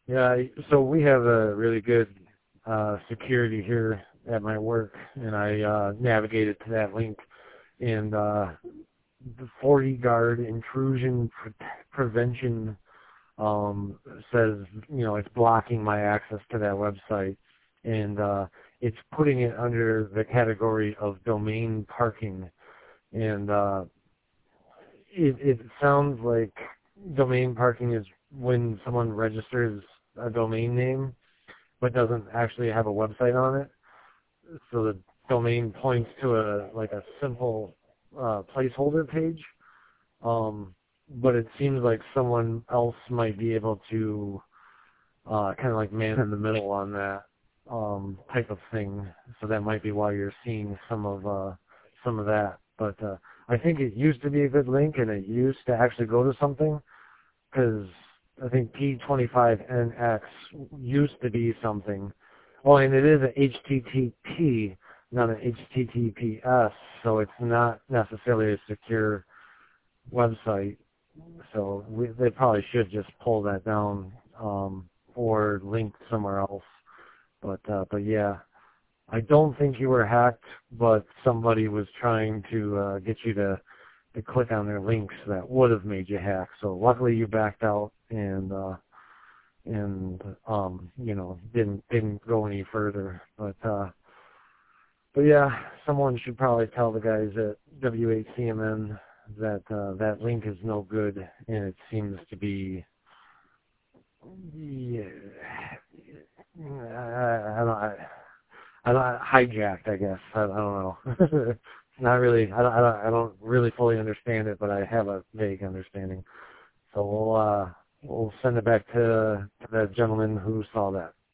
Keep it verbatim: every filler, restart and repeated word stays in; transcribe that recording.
Yeah, I- so we have a really good uh, security here at my work, and I uh, navigated to that link, and uh, the forty guard intrusion pre- prevention um, says, you know, it's blocking my access to that website, and uh, it's putting it under the category of domain parking, and uh, it, it sounds like domain parking is when someone registers a domain name but doesn't actually have a website on it. So the domain points to a like a simple uh, placeholder page. Um, but it seems like someone else might be able to uh, kind of like man in the middle on that um, type of thing. So that might be why you're seeing some of uh, some of that. But uh, I think it used to be a good link, and it used to actually go to something because I think P twenty-five N X used to be something. Oh, and it is an H T T P, not an H T T P S, so it's not necessarily a secure website. So we, they probably should just pull that down um, or link somewhere else. But uh, but yeah, I don't think you were hacked, but somebody was trying to uh, get you to to click on their links that would have made you hack. So luckily you backed out and uh, and um, you know didn't didn't go any further. But uh, but yeah, someone should probably tell the guys at W eight C M N that uh, that link is no good, and it seems to be yeah, I, I don't I, I don't hijacked. I guess I, I don't know. Not really. I don't, I don't. I don't really fully understand it, but I have a vague understanding. So we'll uh, we'll send it back to, to the gentleman who saw that.